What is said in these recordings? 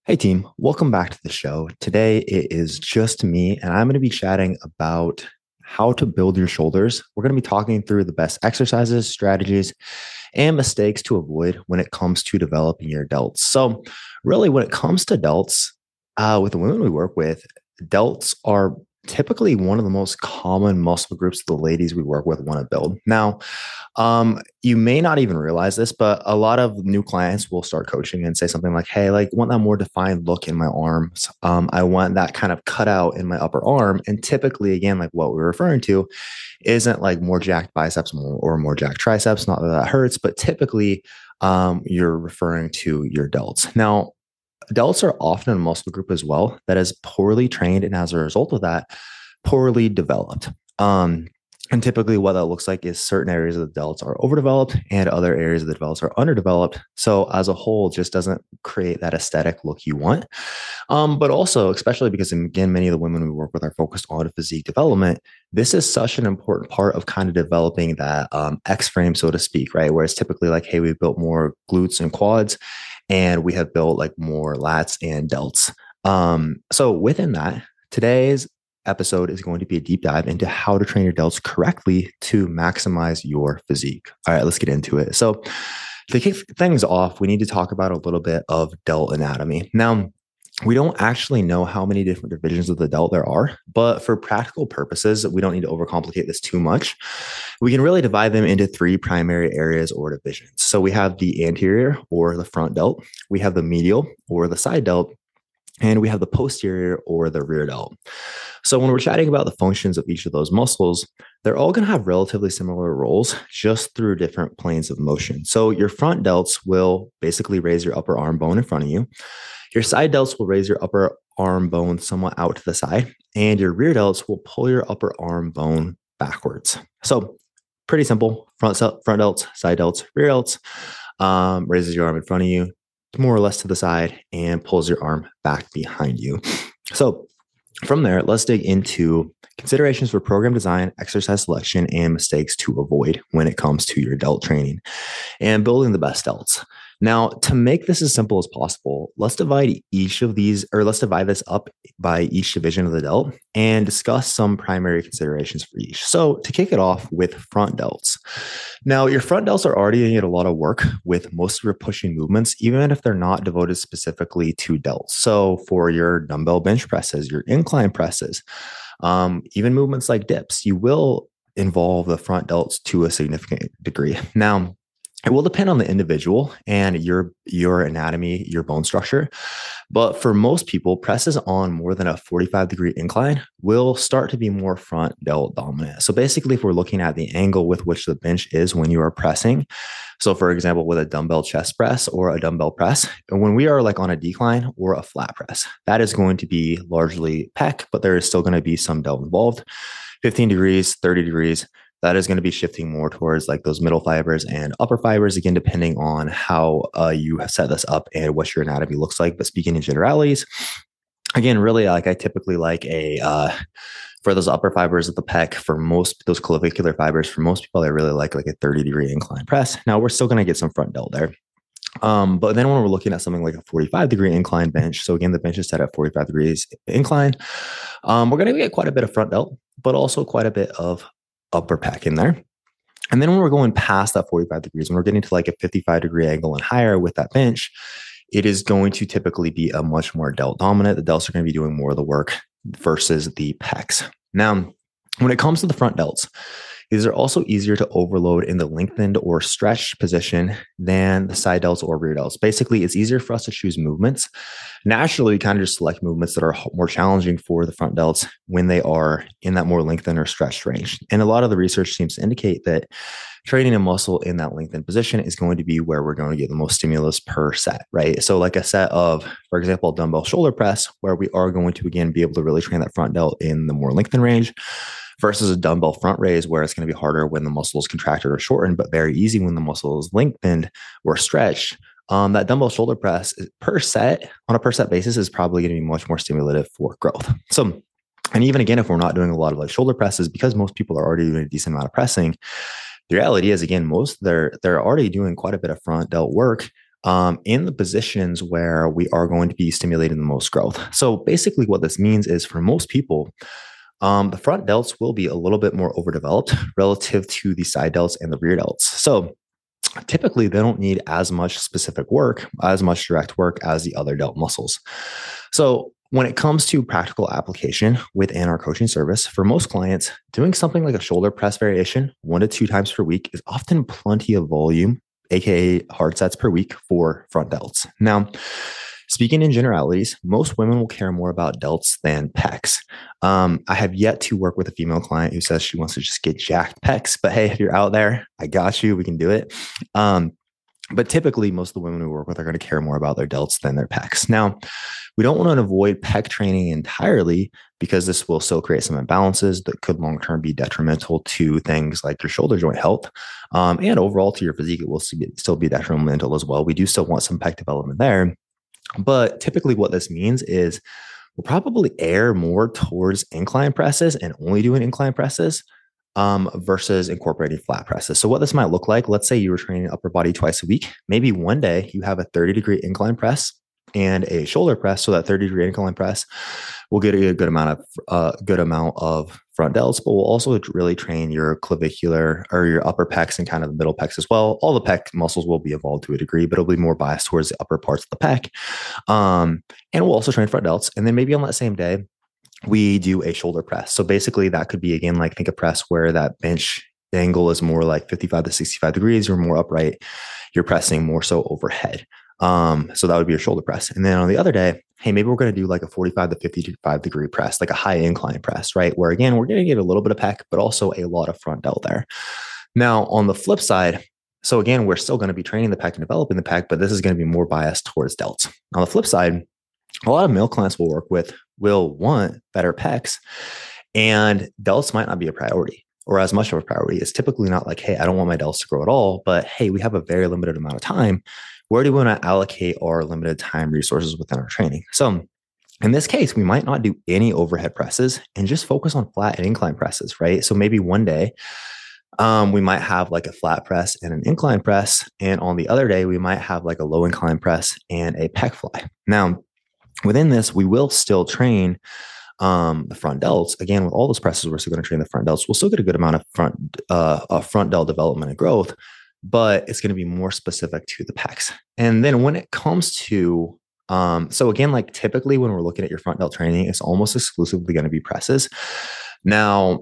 Hey team, welcome back to the show. Today it is just me, and I'm going to be chatting about how to build your shoulders. We're going to be talking through the best exercises, strategies, and mistakes to avoid when it comes to developing your delts. So, really, when it comes to delts, with the women we work with, delts are typically one of the most common muscle groups the ladies we work with want to build. Now, you may not even realize this, but a lot of new clients will start coaching and say something like, "Hey, like, want that more defined look in my arms. I want that kind of cutout in my upper arm." And typically, again, like what we're referring to, isn't like more jacked biceps or more jacked triceps. Not that that hurts, but typically, you're referring to your delts. Now, delts are often a muscle group as well that is poorly trained, and as a result of that, poorly developed. And typically, what that looks like is certain areas of the delts are overdeveloped and other areas of the delts are underdeveloped. So, as a whole, just doesn't create that aesthetic look you want. But also, especially because, again, many of the women we work with are focused on physique development. This is such an important part of kind of developing that X frame, so to speak, right? Where it's typically like, hey, we've built more glutes and quads, and we have built like more lats and delts. So, within that, today's episode is going to be a deep dive into how to train your delts correctly to maximize your physique. All right, let's get into it. So, to kick things off, we need to talk about a little bit of delt anatomy. Now, we don't actually know how many different divisions of the delt there are, but for practical purposes, we don't need to overcomplicate this too much. We can really divide them into three primary areas or divisions. So we have the anterior or the front delt, we have the medial or the side delt, and we have the posterior or the rear delt. So when we're chatting about the functions of each of those muscles, they're all going to have relatively similar roles, just through different planes of motion. So your front delts will basically raise your upper arm bone in front of you. Your side delts will raise your upper arm bone somewhat out to the side, and your rear delts will pull your upper arm bone backwards. So pretty simple: front delts, side delts, rear delts. Raises your arm in front of you, more or less to the side, and pulls your arm back behind you. So from there, let's dig into considerations for program design, exercise selection, and mistakes to avoid when it comes to your delt training and building the best delts. Now, to make this as simple as possible, let's divide this up by each division of the delt and discuss some primary considerations for each. So to kick it off with front delts. Now, your front delts are already going to get a lot of work with most of your pushing movements, even if they're not devoted specifically to delts. So for your dumbbell bench presses, your incline presses, even movements like dips, you will involve the front delts to a significant degree. Now, it will depend on the individual and your anatomy, your bone structure. But for most people, presses on more than a 45-degree incline will start to be more front delt dominant. So basically, if we're looking at the angle with which the bench is when you are pressing, so for example, with a dumbbell chest press or a dumbbell press, and when we are like on a decline or a flat press, that is going to be largely pec, but there is still going to be some delt involved. 15 degrees, 30 degrees. That is going to be shifting more towards like those middle fibers and upper fibers, again, depending on how you have set this up and what your anatomy looks like. But speaking in generalities, again, really, like I typically like for those upper fibers of the pec, for most those clavicular fibers, for most people, I really like a 30-degree incline press. Now, we're still going to get some front delt there. But then when we're looking at something like a 45-degree incline bench, so again, the bench is set at 45 degrees incline, we're going to get quite a bit of front delt, but also quite a bit of upper pec in there. And then when we're going past that 45 degrees, when we're getting to like a 55-degree angle and higher with that bench, it is going to typically be a much more delt dominant. The delts are going to be doing more of the work versus the pecs. Now, when it comes to the front delts, these are also easier to overload in the lengthened or stretched position than the side delts or rear delts. Basically, it's easier for us to choose movements. Naturally, we kind of just select movements that are more challenging for the front delts when they are in that more lengthened or stretched range. And a lot of the research seems to indicate that training a muscle in that lengthened position is going to be where we're going to get the most stimulus per set, right? So like a set of, for example, dumbbell shoulder press, where we are going to, again, be able to really train that front delt in the more lengthened range, versus a dumbbell front raise, where it's going to be harder when the muscle is contracted or shortened, but very easy when the muscle is lengthened or stretched. That dumbbell shoulder press per set, on a per set basis, is probably going to be much more stimulative for growth. So, and even again, if we're not doing a lot of like shoulder presses, because most people are already doing a decent amount of pressing, the reality is, again, they're already doing quite a bit of front delt work. in the positions where we are going to be stimulating the most growth. So basically, what this means is for most people, the front delts will be a little bit more overdeveloped relative to the side delts and the rear delts. So typically, they don't need as much specific work, as much direct work as the other delt muscles. So when it comes to practical application within our coaching service, for most clients, doing something like a shoulder press variation 1 to 2 times per week is often plenty of volume, aka hard sets per week for front delts. Now, speaking in generalities, most women will care more about delts than pecs. I have yet to work with a female client who says she wants to just get jacked pecs, but hey, if you're out there, I got you. We can do it. But typically, most of the women we work with are going to care more about their delts than their pecs. Now, we don't want to avoid pec training entirely because this will still create some imbalances that could long-term be detrimental to things like your shoulder joint health and overall to your physique. It will still be detrimental as well. We do still want some pec development there. But typically what this means is we'll probably err more towards incline presses and only doing incline presses versus incorporating flat presses. So what this might look like, let's say you were training upper body twice a week. Maybe one day you have a 30-degree incline press and a shoulder press. So that 30-degree incline press will get a good amount of front delts, but we'll also really train your clavicular or your upper pecs and kind of the middle pecs as well. All the pec muscles will be evolved to a degree, but it'll be more biased towards the upper parts of the pec. And we'll also train front delts. And then maybe on that same day, we do a shoulder press. So basically that could be, again, like think a press where that bench angle is more like 55 to 65 degrees. You're more upright. You're pressing more so overhead. So that would be your shoulder press. And then on the other day, hey, maybe we're going to do like a 45 to 55 degree press, like a high incline press, right? Where again, we're going to get a little bit of pec, but also a lot of front delt there. Now on the flip side, so again, we're still going to be training the pec and developing the pec, but this is going to be more biased towards delts. On the flip side, a lot of male clients we'll work with will want better pecs, and delts might not be a priority or as much of a priority. It's typically not like, hey, I don't want my delts to grow at all, but hey, we have a very limited amount of time. Where do we want to allocate our limited time resources within our training? So in this case, we might not do any overhead presses and just focus on flat and incline presses, right? So maybe one day we might have like a flat press and an incline press. And on the other day, we might have like a low incline press and a pec fly. Now, within this, we will still train the front delts. Again, with all those presses, we're still going to train the front delts. We'll still get a good amount of front delt development and growth, but it's going to be more specific to the pecs. And then when it comes to, so again, like typically when we're looking at your front delt training, it's almost exclusively going to be presses. Now,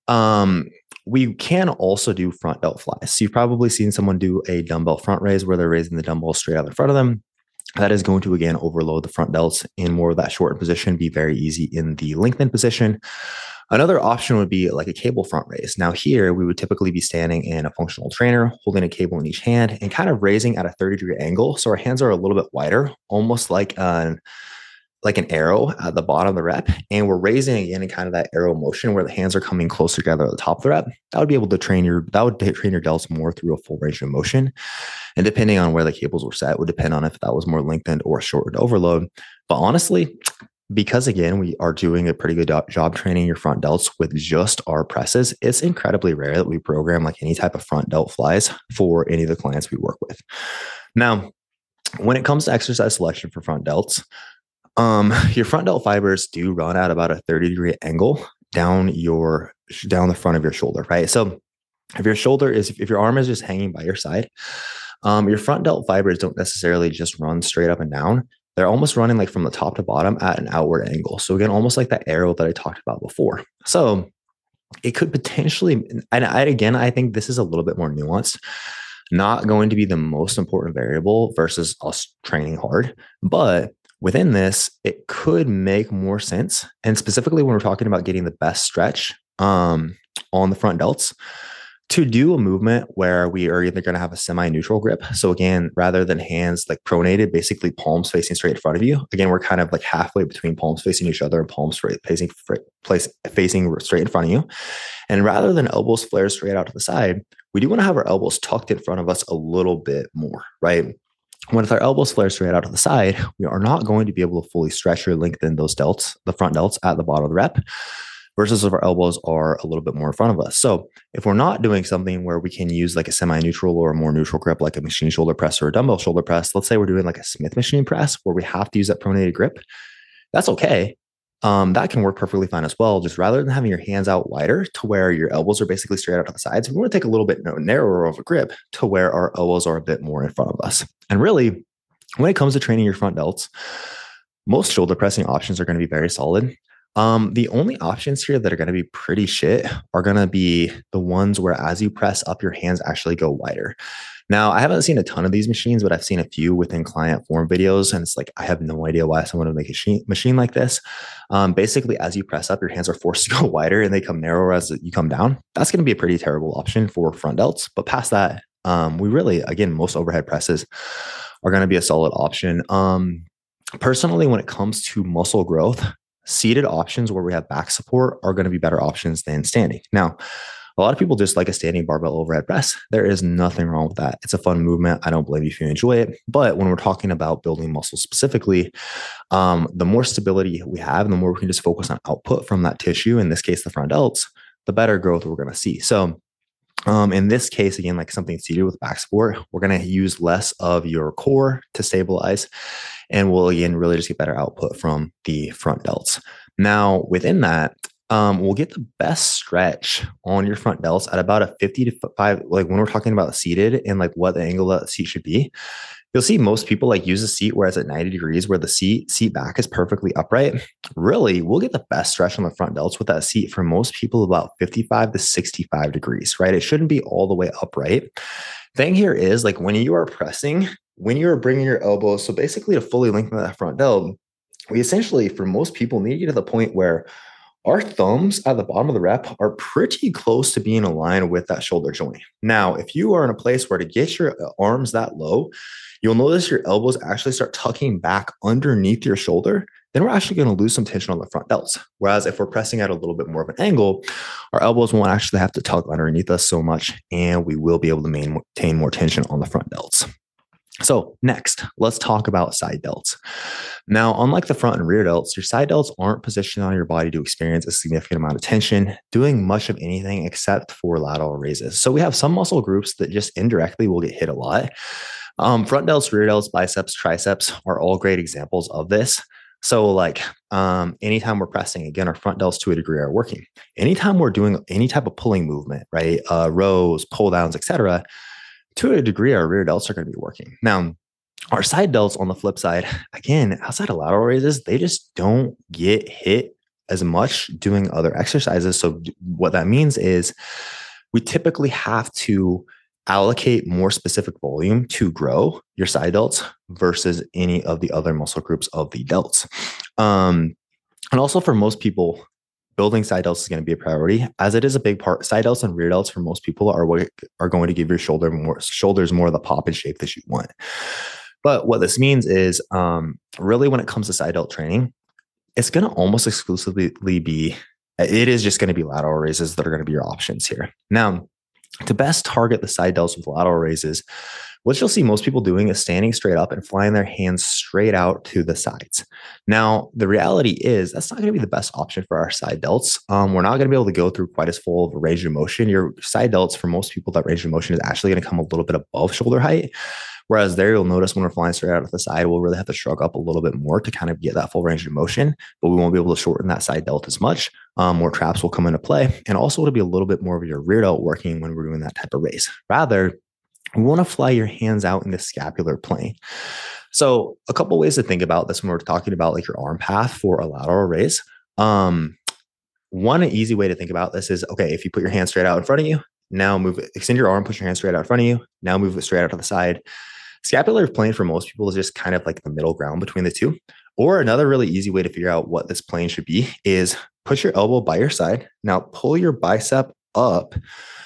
we can also do front delt flies. So you've probably seen someone do a dumbbell front raise where they're raising the dumbbell straight out in front of them. That is going to, again, overload the front delts in more of that shortened position, be very easy in the lengthened position. Another option would be like a cable front raise. Now here, we would typically be standing in a functional trainer, holding a cable in each hand and kind of raising at a 30-degree angle. So our hands are a little bit wider, almost like an arrow at the bottom of the rep. And we're raising again in kind of that arrow motion where the hands are coming closer together at the top of the rep. That would be able to train your delts more through a full range of motion. And depending on where the cables were set would depend on if that was more lengthened or shortened overload. But honestly, because again, we are doing a pretty good job training your front delts with just our presses, it's incredibly rare that we program like any type of front delt flies for any of the clients we work with. Now, when it comes to exercise selection for front delts, your front delt fibers do run at about a 30-degree angle down the front of your shoulder, right? So if your arm is just hanging by your side, your front delt fibers don't necessarily just run straight up and down. They're almost running like from the top to bottom at an outward angle. So again, almost like that arrow that I talked about before. So it could potentially, and I think this is a little bit more nuanced, not going to be the most important variable versus us training hard, but within this, it could make more sense. And specifically when we're talking about getting the best stretch on the front delts, to do a movement where we are either going to have a semi-neutral grip. So again, rather than hands like pronated, basically palms facing straight in front of you. Again, we're kind of like halfway between palms facing each other and palms facing straight in front of you. And rather than elbows flare straight out to the side, we do want to have our elbows tucked in front of us a little bit more, right? When our elbows flare straight out to the side, we are not going to be able to fully stretch or lengthen those delts, the front delts at the bottom of the rep. versus if our elbows are a little bit more in front of us. So if we're not doing something where we can use like a semi-neutral or a more neutral grip, like a machine shoulder press or a dumbbell shoulder press, let's say we're doing like a Smith machine press where we have to use that pronated grip, that's okay. That can work perfectly fine as well. Just rather than having your hands out wider to where your elbows are basically straight out to the sides, we want to take a little bit narrower of a grip to where our elbows are a bit more in front of us. And really, when it comes to training your front delts, most shoulder pressing options are going to be very solid. The only options here that are going to be pretty shit are going to be the ones where as you press up, your hands actually go wider. Now, I haven't seen a ton of these machines, but I've seen a few within client form videos. And it's like, I have no idea why someone would make a machine like this. Basically, as you press up, your hands are forced to go wider and they come narrower as you come down. That's going to be a pretty terrible option for front delts. But past that, we really, again, most overhead presses are going to be a solid option. Personally, when it comes to muscle growth, seated options where we have back support are going to be better options than standing. Now, a lot of people just like a standing barbell overhead press. There is nothing wrong with that. It's a fun movement. I don't blame you if you enjoy it. But when we're talking about building muscle specifically, the more stability we have, and the more we can just focus on output from that tissue, in this case, the front delts, the better growth we're going to see. So in this case, again, like something seated with back support, we're going to use less of your core to stabilize. And we'll, again, really just get better output from the front delts. Now, within that, we'll get the best stretch on your front delts at about a 50 to 5. Like when we're talking about seated and like what the angle of the seat should be, you'll see most people like use a seat where it's at 90 degrees, where the seat back is perfectly upright. Really, we'll get the best stretch on the front delts with that seat for most people about 55 to 65 degrees, right? It shouldn't be all the way upright. Thing here is like when you are pressing, when you're bringing your elbows, so basically to fully lengthen that front delt, we essentially, for most people, need to get to the point where our thumbs at the bottom of the rep are pretty close to being aligned with that shoulder joint. Now, if you are in a place where to get your arms that low, you'll notice your elbows actually start tucking back underneath your shoulder. Then we're actually going to lose some tension on the front delts. Whereas if we're pressing at a little bit more of an angle, our elbows won't actually have to tuck underneath us so much, and we will be able to maintain more tension on the front delts. So next, let's talk about side delts. Now, unlike the front and rear delts, your side delts aren't positioned on your body to experience a significant amount of tension, doing much of anything except for lateral raises. So we have some muscle groups that just indirectly will get hit a lot. Front delts, rear delts, biceps, triceps are all great examples of this. So like anytime we're pressing, again, our front delts to a degree are working. Anytime we're doing any type of pulling movement, right? Rows, pull downs, etc., to a degree, our rear delts are going to be working. Now, our side delts on the flip side, again, outside of lateral raises, they just don't get hit as much doing other exercises. So what that means is we typically have to allocate more specific volume to grow your side delts versus any of the other muscle groups of the delts. And also for most people, building side delts is going to be a priority, as it is a big part. Side delts and rear delts for most people are what are going to give your shoulders more of the pop and shape that you want. But what this means is really when it comes to side delt training, it's going to almost exclusively be, it is just going to be lateral raises that are going to be your options here. Now, to best target the side delts with lateral raises, what you'll see most people doing is standing straight up and flying their hands straight out to the sides. Now, the reality is that's not going to be the best option for our side delts. We're not going to be able to go through quite as full of a range of motion. Your side delts, for most people, that range of motion is actually going to come a little bit above shoulder height. Whereas there, you'll notice when we're flying straight out to the side, we'll really have to shrug up a little bit more to kind of get that full range of motion, but we won't be able to shorten that side delt as much. More traps will come into play. And also it'll be a little bit more of your rear delt working when we're doing that type of raise. Rather, we want to fly your hands out in the scapular plane. So a couple ways to think about this when we're talking about like your arm path for a lateral raise. One easy way to think about this is, okay, if you put your hand straight out in front of you, now move it, extend your arm, push your hand straight out in front of you, now move it straight out to the side. Scapular plane for most people is just kind of like the middle ground between the two. Or another really easy way to figure out what this plane should be is put your elbow by your side. Now pull your bicep up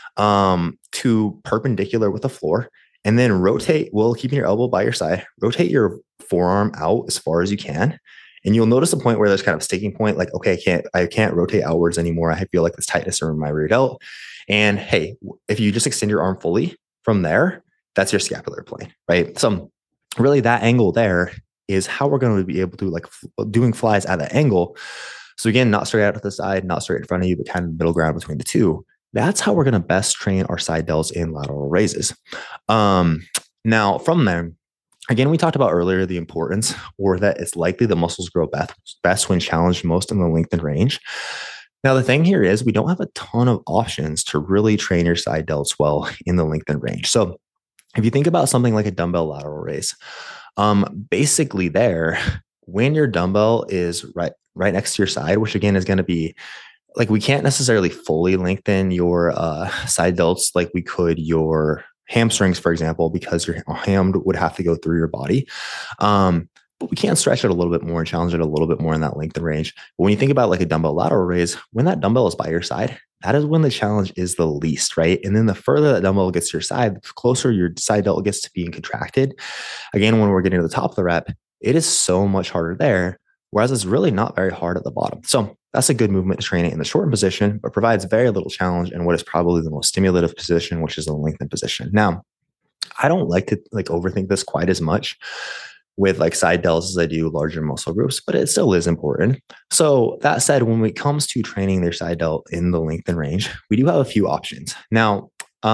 to perpendicular with the floor, and then rotate, while keeping your elbow by your side, rotate your forearm out as far as you can. And you'll notice a point where there's kind of a sticking point, like, okay, I can't rotate outwards anymore. I feel like this tightness around my rear delt. And hey, if you just extend your arm fully from there, that's your scapular plane, right? So really that angle there is how we're going to be able to, like, doing flies at that angle. So again, not straight out to the side, not straight in front of you, but kind of middle ground between the two. That's how we're going to best train our side delts and lateral raises. Now from there, again, we talked about earlier the importance, or that it's likely the muscles grow best when challenged most in the lengthened range. Now, the thing here is we don't have a ton of options to really train your side delts well in the lengthened range. So if you think about something like a dumbbell lateral raise, basically there, when your dumbbell is right next to your side, which again is going to be like, we can't necessarily fully lengthen your side delts like we could your hamstrings, for example, because your ham would have to go through your body. But we can stretch it a little bit more and challenge it a little bit more in that length and range. But when you think about like a dumbbell lateral raise, when that dumbbell is by your side, that is when the challenge is the least, right? And then the further that dumbbell gets to your side, the closer your side delt gets to being contracted. Again, when we're getting to the top of the rep, it is so much harder there, whereas it's really not very hard at the bottom. So that's a good movement to train it in the shortened position, but provides very little challenge in what is probably the most stimulative position, which is the lengthened position. Now, I don't like to overthink this quite as much with side delts as I do larger muscle groups, but it still is important. So that said, when it comes to training their side delt in the lengthened range, we do have a few options. Now,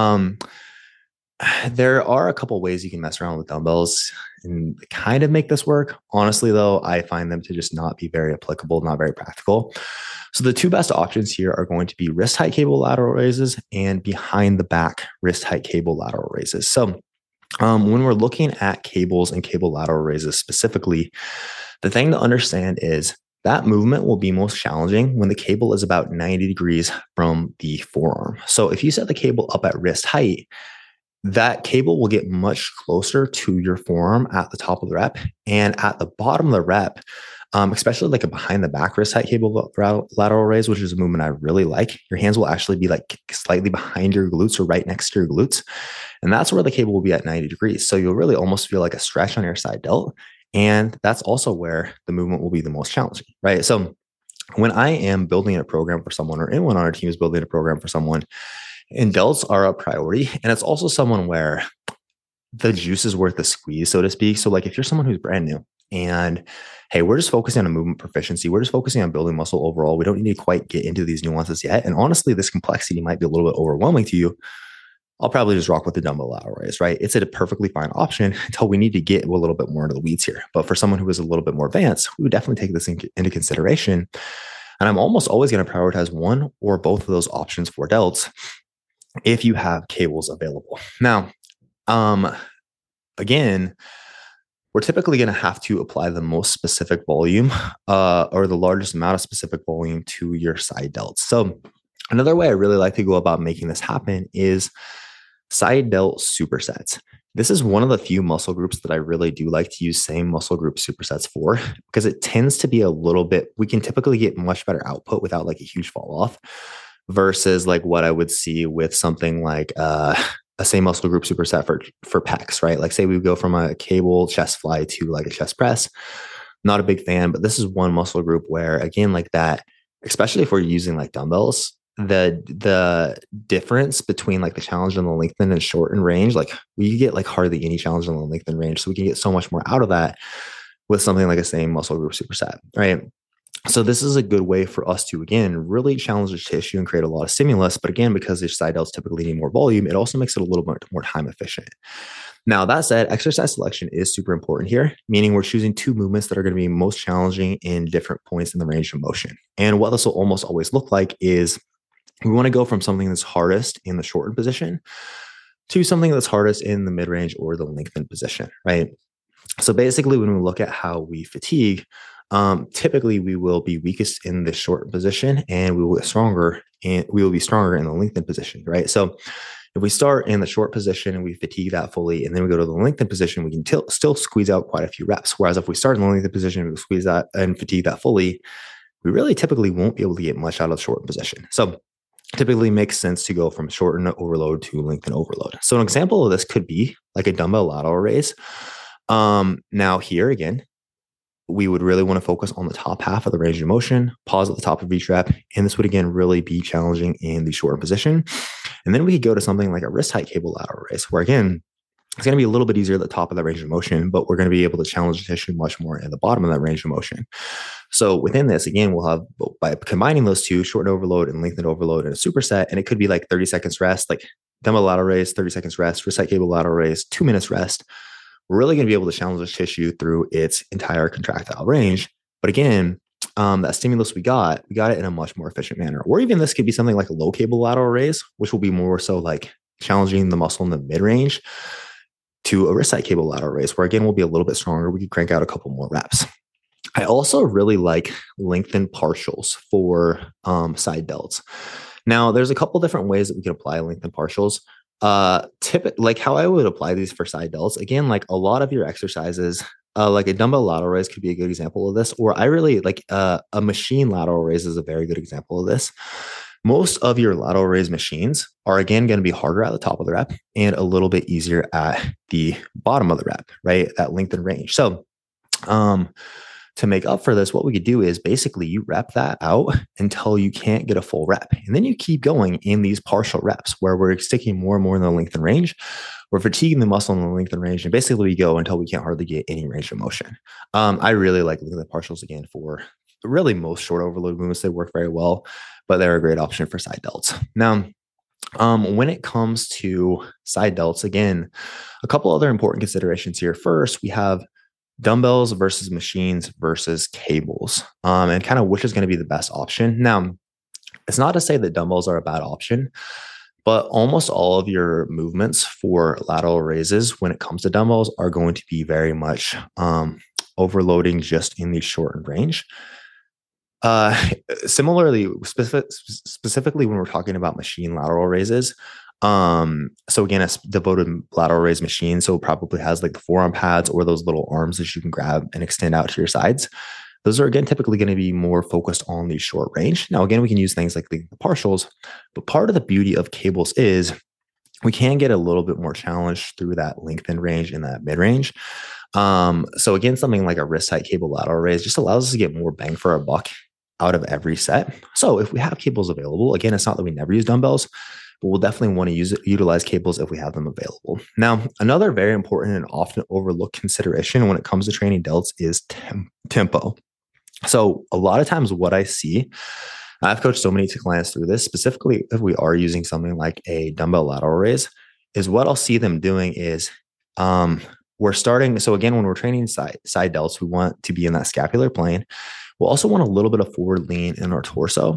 there are a couple ways you can mess around with dumbbells and kind of make this work. Honestly, though, I find them to just not be very applicable, not very practical. So the two best options here are going to be wrist height cable lateral raises and behind the back wrist height cable lateral raises. So when we're looking at cables and cable lateral raises specifically, the thing to understand is that movement will be most challenging when the cable is about 90 degrees from the forearm. So if you set the cable up at wrist height, that cable will get much closer to your forearm at the top of the rep, and at the bottom of the rep, especially like a behind the back wrist height cable lateral raise, which is a movement I really like. Your hands will actually be slightly behind your glutes or right next to your glutes. And that's where the cable will be at 90 degrees. So you'll really almost feel like a stretch on your side delt. And that's also where the movement will be the most challenging, right? So when I am building a program for someone, or anyone on our team is building a program for someone, and delts are a priority. And it's also someone where the juice is worth the squeeze, so to speak. So if you're someone who's brand new and, hey, we're just focusing on a movement proficiency, we're just focusing on building muscle overall, we don't need to quite get into these nuances yet. And honestly, this complexity might be a little bit overwhelming to you. I'll probably just rock with the dumbbell lateral raise, right? It's a perfectly fine option until we need to get a little bit more into the weeds here. But for someone who is a little bit more advanced, we would definitely take this into consideration. And I'm almost always going to prioritize one or both of those options for delts if you have cables available. Now, again, we're typically going to have to apply the most specific volume or the largest amount of specific volume to your side delts. So another way I really like to go about making this happen is side delt supersets. This is one of the few muscle groups that I really do like to use same muscle group supersets for, because it tends to be a little bit, we can typically get much better output without a huge fall off versus what I would see with something like a same muscle group superset for pecs, right? Say we go from a cable chest fly to a chest press. Not a big fan, but this is one muscle group where, again, that, especially if we're using dumbbells, the difference between the challenge on the lengthened and shortened range, we get hardly any challenge on the lengthened range. So we can get so much more out of that with something like a same muscle group superset, right? So this is a good way for us to, again, really challenge the tissue and create a lot of stimulus. But again, because the side delts typically need more volume, it also makes it a little bit more time efficient. Now, that said, exercise selection is super important here, meaning we're choosing two movements that are going to be most challenging in different points in the range of motion. And what this will almost always look like is we want to go from something that's hardest in the shortened position to something that's hardest in the mid-range or the lengthened position, right? So basically, when we look at how we fatigue, typically we will be weakest in the short position and we will be stronger in the lengthened position, right? So if we start in the short position and we fatigue that fully, and then we go to the lengthened position, we can still squeeze out quite a few reps. Whereas if we start in the lengthened position and we squeeze that and fatigue that fully, we really typically won't be able to get much out of the short position. So typically makes sense to go from shortened overload to lengthened overload. So an example of this could be a dumbbell lateral raise. Now here again, we would really want to focus on the top half of the range of motion, pause at the top of each rep. And this would, again, really be challenging in the shortened position. And then we could go to something like a wrist height cable lateral raise, where, again, It's going to be a little bit easier at the top of that range of motion, but we're going to be able to challenge the tissue much more at the bottom of that range of motion. So within this, again, we'll have, by combining those two, shortened overload and lengthened overload in a superset, and it could be like 30 seconds rest, like dumbbell lateral raise, 30 seconds rest, wrist height cable lateral raise, 2 minutes rest. We're really going to be able to challenge the tissue through its entire contractile range. But again, that stimulus we got it in a much more efficient manner. Or even this could be something like a low cable lateral raise, which will be more so like challenging the muscle in the mid range, to a wrist height cable lateral raise, where again, we'll be a little bit stronger. We could crank out a couple more reps. I also really like lengthened partials for side delts. Now, there's a couple different ways that we can apply lengthened partials. Like how I would apply these for side delts, again, like a lot of your exercises, like a dumbbell lateral raise could be a good example of this, or I really like a machine lateral raise is a very good example of this. Most of your lateral raise machines are, again, going to be harder at the top of the rep and a little bit easier at the bottom of the rep, right? That lengthened range. So, to make up for this, what we could do is basically you rep that out until you can't get a full rep. And then you keep going in these partial reps where we're sticking more and more in the lengthened range. We're fatiguing the muscle in the lengthened range. And basically we go until we can't hardly get any range of motion. I really like looking at partials again for really most short overload movements. They work very well, but they're a great option for side delts. Now, when it comes to side delts, again, a couple other important considerations here. First, we have dumbbells versus machines versus cables, and kind of which is going to be the best option. Now, it's not to say that dumbbells are a bad option, but almost all of your movements for lateral raises when it comes to dumbbells are going to be very much overloading just in the shortened range. Similarly, specifically when we're talking about machine lateral raises, so again, it's devoted lateral raise machine. So it probably has like the forearm pads or those little arms that you can grab and extend out to your sides. Those are, again, typically going to be more focused on the short range. Now, again, we can use things like the partials, but part of the beauty of cables is we can get a little bit more challenge through that lengthened range and that mid range. So again, something like a wrist height cable lateral raise just allows us to get more bang for our buck out of every set. So if we have cables available, again, it's not that we never use dumbbells, but we'll definitely want to utilize cables if we have them available. Now, another very important and often overlooked consideration when it comes to training delts is tempo. So a lot of times what I see, I've coached so many clients through this, specifically if we are using something like a dumbbell lateral raise, is what I'll see them doing is we're starting. So again, when we're training side delts, we want to be in that scapular plane. We'll also want a little bit of forward lean in our torso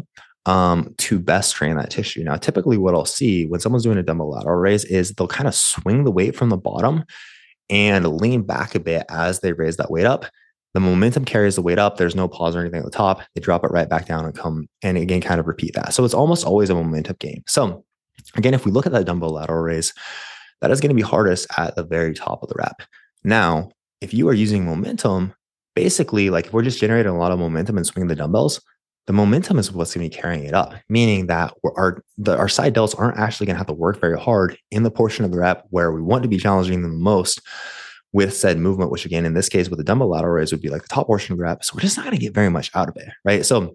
to best train that tissue. Now, typically what I'll see when someone's doing a dumbbell lateral raise is they'll kind of swing the weight from the bottom and lean back a bit as they raise that weight up. The momentum carries the weight up. There's no pause or anything at the top. They drop it right back down and come and again, kind of repeat that. So it's almost always a momentum game. So again, if we look at that dumbbell lateral raise, that is going to be hardest at the very top of the rep. Now, if you are using momentum, basically, like if we're just generating a lot of momentum and swinging the dumbbells, the momentum is what's going to be carrying it up, meaning that our side delts aren't actually going to have to work very hard in the portion of the rep where we want to be challenging them the most with said movement, which again, in this case, with the dumbbell lateral raise would be like the top portion of the rep. So we're just not going to get very much out of it, right? So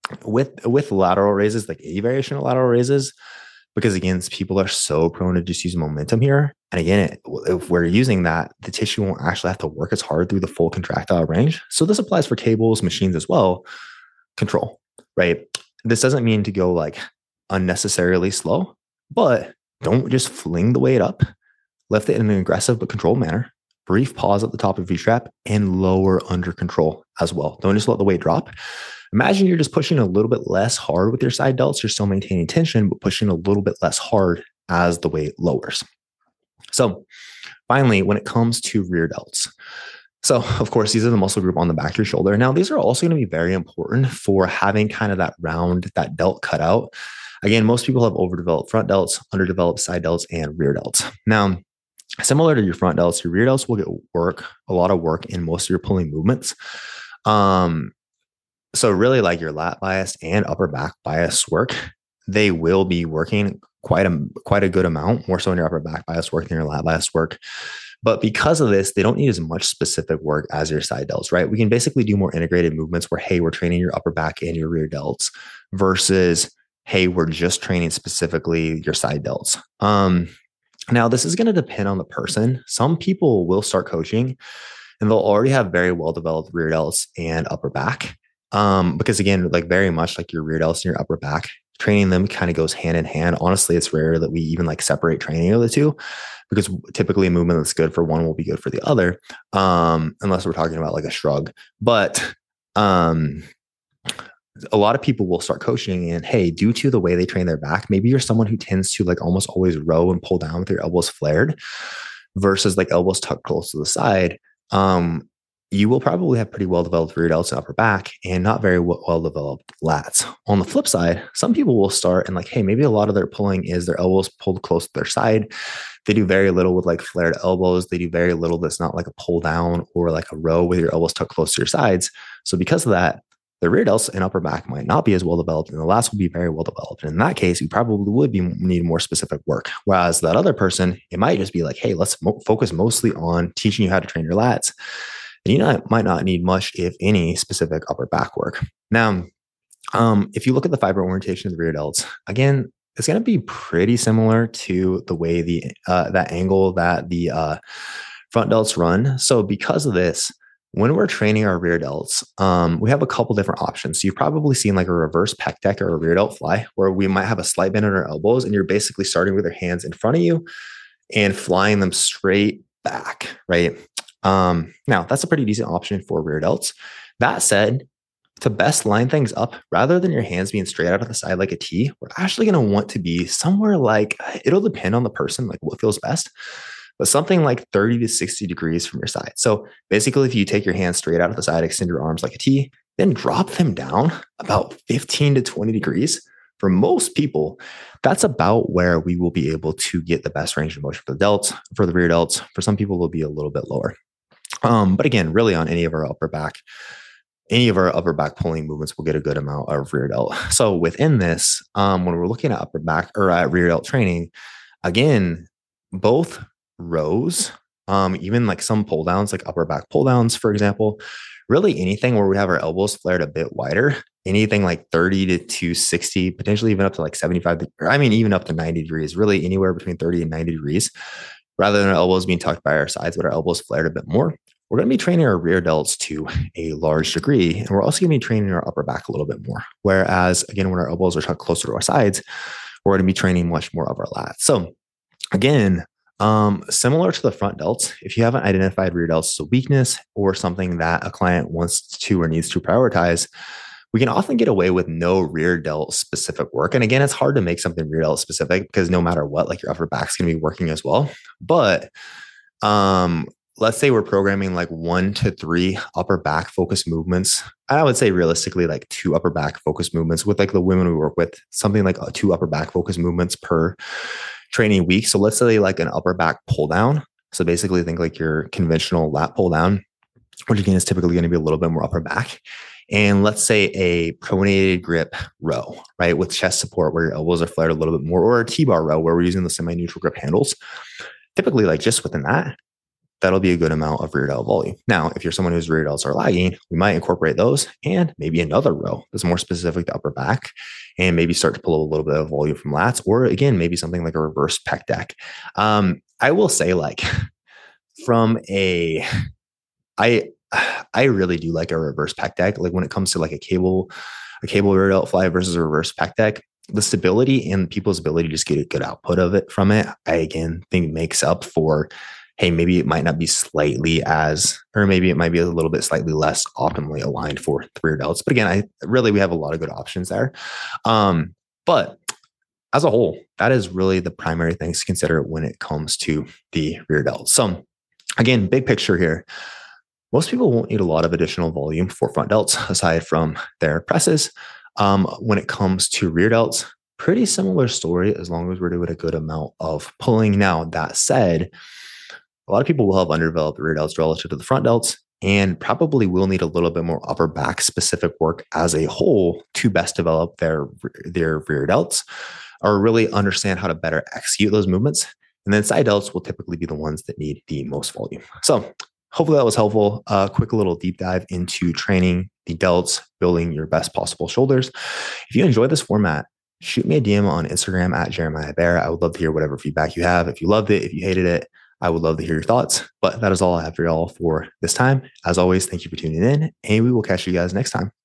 with lateral raises, like a variation of lateral raises, because again, people are so prone to just use momentum here. And again, if we're using that, the tissue won't actually have to work as hard through the full contractile range. So this applies for cables, machines as well. Control, right? This doesn't mean to go like unnecessarily slow, but don't just fling the weight up. Lift it in an aggressive but controlled manner. Brief pause at the top of each rep and lower under control as well. Don't just let the weight drop. Imagine you're just pushing a little bit less hard with your side delts. You're still maintaining tension, but pushing a little bit less hard as the weight lowers. So finally, when it comes to rear delts. So of course, these are the muscle group on the back of your shoulder. Now, these are also going to be very important for having kind of that round, that delt cut out. Again, most people have overdeveloped front delts, underdeveloped side delts, and rear delts. Now, similar to your front delts, your rear delts will get a lot of work in most of your pulling movements. So really like your lat bias and upper back bias work, they will be working quite a good amount, more so in your upper back bias work than your lat bias work. But because of this, they don't need as much specific work as your side delts, right? We can basically do more integrated movements where, hey, we're training your upper back and your rear delts versus, hey, we're just training specifically your side delts. Now, this is going to depend on the person. Some people will start coaching and they'll already have very well developed rear delts and upper back. Because again, like very much like your rear delts and your upper back, training them kind of goes hand in hand. Honestly, it's rare that we even like separate training of the two because typically a movement that's good for one will be good for the other. Unless we're talking about like a shrug. But um, a lot of people will start coaching and hey, due to the way they train their back, maybe you're someone who tends to like almost always row and pull down with your elbows flared versus like elbows tucked close to the side. You will probably have pretty well developed rear delts and upper back and not very well developed lats. On the flip side, some people will start and like, hey, maybe a lot of their pulling is their elbows pulled close to their side. They do very little with like flared elbows. They do very little that's not like a pull down or like a row with your elbows tucked close to your sides. So because of that, the rear delts and upper back might not be as well developed, and the lats will be very well developed. And in that case, you probably would need more specific work. Whereas that other person, it might just be like, hey, let's focus mostly on teaching you how to train your lats. And you might not need much, if any, specific upper back work. Now, if you look at the fiber orientation of the rear delts, again, it's going to be pretty similar to the way that angle that the front delts run. So because of this, when we're training our rear delts, we have a couple different options. So you've probably seen like a reverse pec deck or a rear delt fly, where we might have a slight bend in our elbows, and you're basically starting with your hands in front of you and flying them straight back, right? Now, that's a pretty decent option for rear delts. That said, to best line things up, rather than your hands being straight out of the side like a T, we're actually going to want to be somewhere like, it'll depend on the person, like what feels best, but something like 30 to 60 degrees from your side. So basically, if you take your hands straight out of the side, extend your arms like a T, then drop them down about 15 to 20 degrees. For most people, that's about where we will be able to get the best range of motion for the delts, for the rear delts. For some people, it'll be a little bit lower. But again, really on any of our upper back pulling movements will get a good amount of rear delt. So within this, when we're looking at upper back or at rear delt training, again, both rows, even like some pull downs, like upper back pull downs, for example, really anything where we have our elbows flared a bit wider, anything like 30 to 260, potentially even up to like 75, even up to 90 degrees, really anywhere between 30 and 90 degrees, rather than our elbows being tucked by our sides, but our elbows flared a bit more. We're going to be training our rear delts to a large degree, and we're also going to be training our upper back a little bit more. Whereas, again, when our elbows are tucked closer to our sides, we're going to be training much more of our lats. So, again, similar to the front delts, if you haven't identified rear delts as a weakness or something that a client wants to or needs to prioritize, we can often get away with no rear delt specific work. And again, it's hard to make something rear delt specific because no matter what, like your upper back's going to be working as well. But let's say we're programming like 1 to 3 upper back focus movements. I would say realistically like 2 upper back focus movements with like the women we work with, something like 2 upper back focus movements per training week. So let's say like an upper back pull down. So basically think like your conventional lat pull down, which again is typically going to be a little bit more upper back. And let's say a pronated grip row, right? With chest support where your elbows are flared a little bit more, or a T-bar row where we're using the semi-neutral grip handles. Typically like just within that, that'll be a good amount of rear delt volume. Now, if you're someone whose rear delts are lagging, we might incorporate those and maybe another row that's more specific to upper back and maybe start to pull a little bit of volume from lats, or again, maybe something like a reverse pec deck. I will say like I really do like a reverse pec deck. Like when it comes to like a cable rear delt fly versus a reverse pec deck, the stability and people's ability to just get a good output of it from it, I again think makes up for, hey, maybe it might not be slightly as, or maybe it might be a little bit slightly less optimally aligned for the rear delts. But again, we have a lot of good options there. But as a whole, that is really the primary things to consider when it comes to the rear delts. So again, big picture here. Most people won't need a lot of additional volume for front delts aside from their presses. When it comes to rear delts, pretty similar story as long as we're doing a good amount of pulling. Now, that said, a lot of people will have underdeveloped rear delts relative to the front delts and probably will need a little bit more upper back specific work as a whole to best develop their rear delts or really understand how to better execute those movements. And then side delts will typically be the ones that need the most volume. So hopefully that was helpful. Quick little deep dive into training the delts, building your best possible shoulders. If you enjoy this format, shoot me a DM on Instagram at Jeremiah Bear. I would love to hear whatever feedback you have. If you loved it, if you hated it, I would love to hear your thoughts. But that is all I have for y'all for this time. As always, thank you for tuning in, and we will catch you guys next time.